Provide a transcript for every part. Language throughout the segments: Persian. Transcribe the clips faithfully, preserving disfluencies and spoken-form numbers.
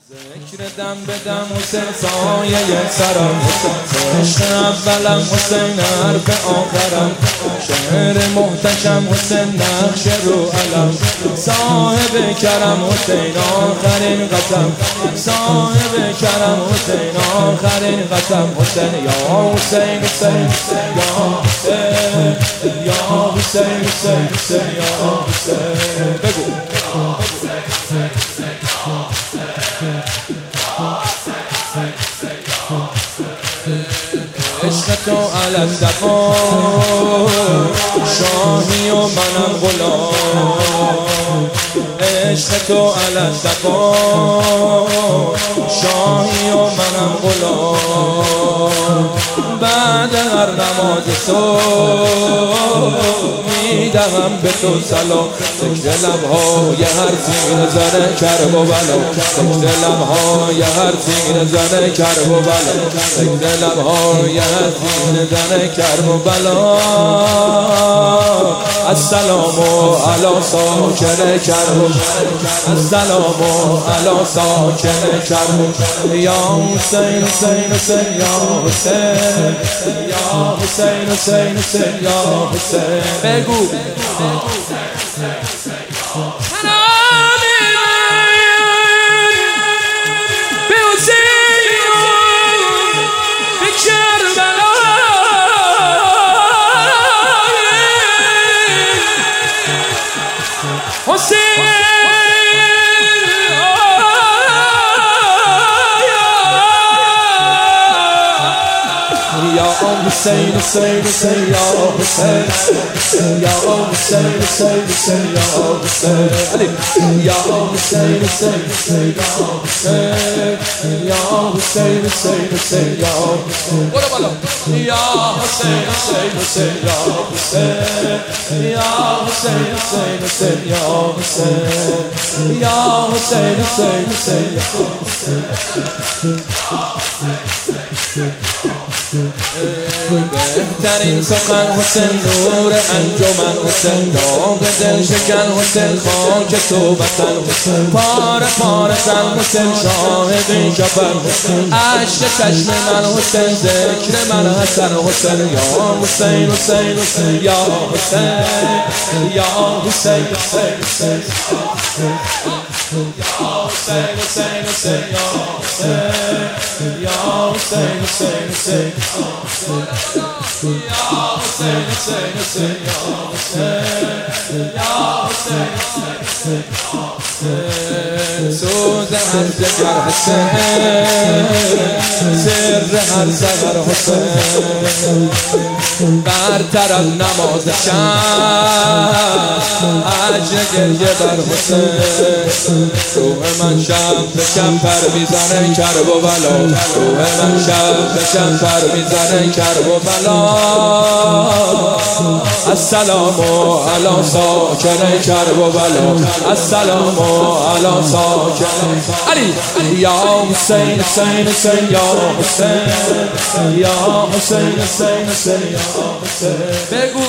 ذکر دم به دم حسین سایه سرم، عشق اولم حسین حرف آخرم، شعر محتشم حسین نقش رو علم، صاحب کرم حسین آخرین قسم، صاحب کرم حسین آخرین قسم. حسین یا حسین حسین یا حسین یا حسین حسین حسین یا حسین. بگو عشق تو علی دفا شاهی و منم غلام، عشق تو علی دفا شاهی و منم غلام. بعد هر نماز صبح میدهم به تو سلام، ذکر لبهای هر زیر زن کرب و بلا، ذکر لبهای هر زیر زن کرب و بلا، ذکر لبهای هر زیر زن کرب و بلا. السلام علی ساکن کرب، السلام علی ساکن کرب. یا حسین حسین حسین یا حسین یا حسین حسین حسین یا حسین. بگو Hussein, Hussein, Hussein, Ya Hussein, Ya Hussein, Hussein, Hussein, Ya Hussein, Ya Hussein, Hussein, Hussein, Ya Hussein, Ya Hussein, Hussein, Hussein, Ya Hussein. What about Ya Hussein, Hussein, Hussein, Ya Hussein, Ya Hussein, Hussein, Hussein, Ya Hussein, Ya Hussein, Hussein, Hussein, Ya Hussein. بهترین سخن حسین نور انجمن، حسین داغ دل شکن، حسین خاک تو وطن، پاره پاره زن حسین شاهد شبن، عشق چشم من حسین ذکر من حسن. حسین یا حسین حسین حسین یا حسین یا حسین حسین حسین یا حسین حسین حسین یا حسین یا حسین حسین حسین یا حسین حسین حسین یا حسین یا حسین حسین حسین. سوز هر دگر حسین، سر هر سحر حسین، برتر از نماز شب اجر گریه بر حسین. روح من شب به شب پر میزنه کرب و بلا، روح من شب به شب پر میزنه کرب و بلا. السلام علی ساکن کرب و بلا، السلام علی ساکن علی. یا حسین حسین حسین یا حسین یا حسین حسین حسین یا حسین. بگو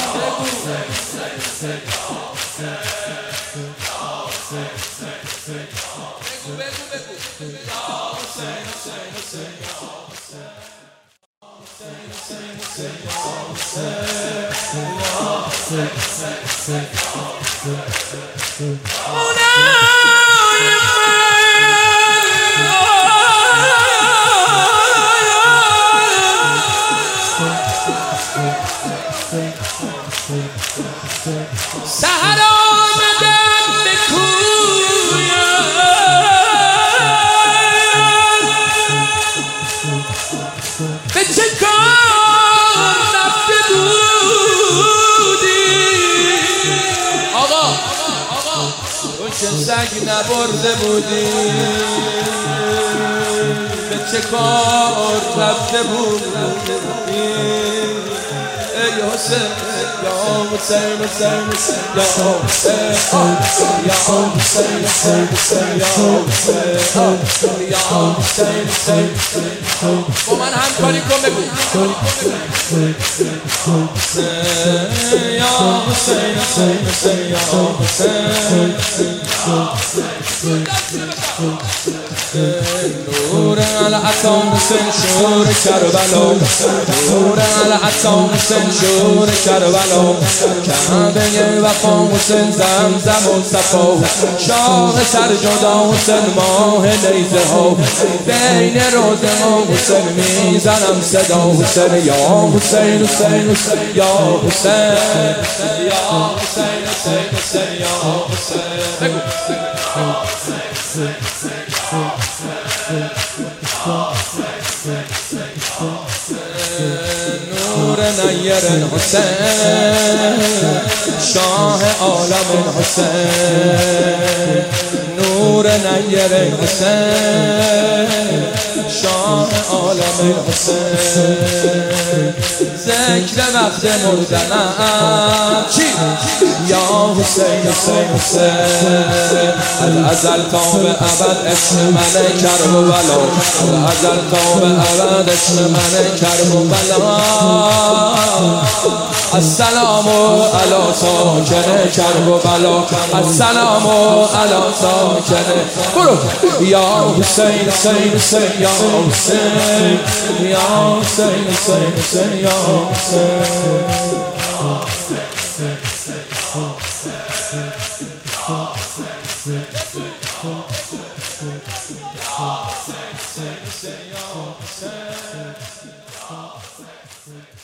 سحر آمدم به کویم، به چه کار رفته بودی آقا؟ تو که سگ نبرده بودی، به چه کار رفته بودی؟ ای حسین یا حسین حسین حسین یا حسین یا حسین حسین حسین یا حسین یا حسین حسین. با من همکاری کن بگو یا حسین حسین حسین یا حسین. نور العطا حسین شور کربلا نور العطا حسین شور کربلا کعبه وفا حسین زمزم و صفا شاه سرجدا حسین ماه نیزه ها بین روزه ها حسین میزنم صدا حسین یا حسین حسین حسین یا حسین یا حسین حسین حسین یا حسین نور نیر حسین شاه عالم حسین نور نیر حسین شاه عالم حسین ذکر وقت مردنم چی؟ یا حسین حسین حسین از ازل تا به ابد عشق من کرب و بلا از ازل تا به ابد عشق من کرب و بلا السلام علی ساکن کرب و بلا السلام علی ساکن برو یا حسین حسین حسین یا حسین یا حسین حسین حسین یا حسین